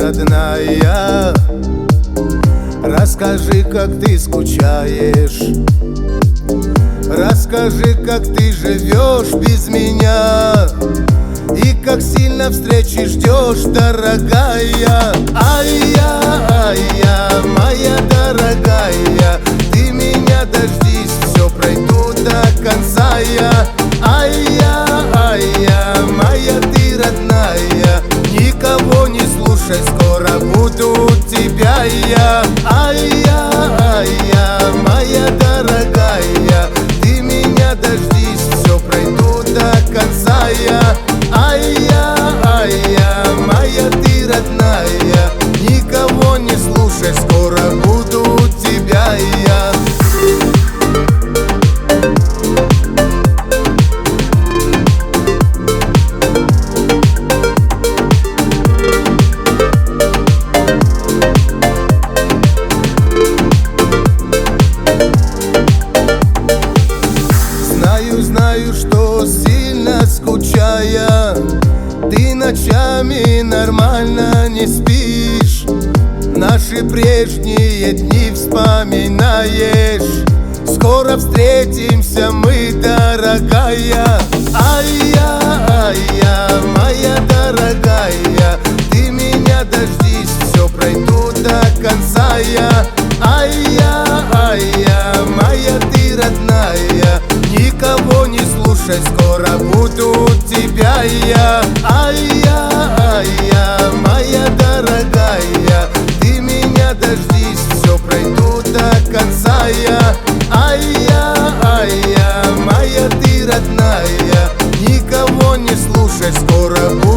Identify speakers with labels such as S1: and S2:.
S1: родная, расскажи, как ты скучаешь, расскажи, как ты живешь без меня, и как сильно встречи ждешь, дорогая. Ай-я, моя дорогая, ты меня дождись, все пройду до конца я. Ай-я, моя ты родная, никого не слушай, скоро буду у тебя я. Ай-я, моя дорогая, ты меня дождись, все пройду до конца я. Ай-я, моя ты родная, никого не слушай, скоро буду у тебя я. Знаю, что сильно скучая, ты ночами нормально не спишь, наши прежние дни вспоминаешь. Скоро встретимся мы, дорогая. Ай-я, моя дорогая, ты меня дождись, все пройду до конца я. Ай-я, моя ты родная, никого не слушай, скоро буду у тебя я. Ай-я, моя дорогая, ты меня дождись, все пройду до конца я. Ай-я, моя ты родная, никого не слушай, скоро буду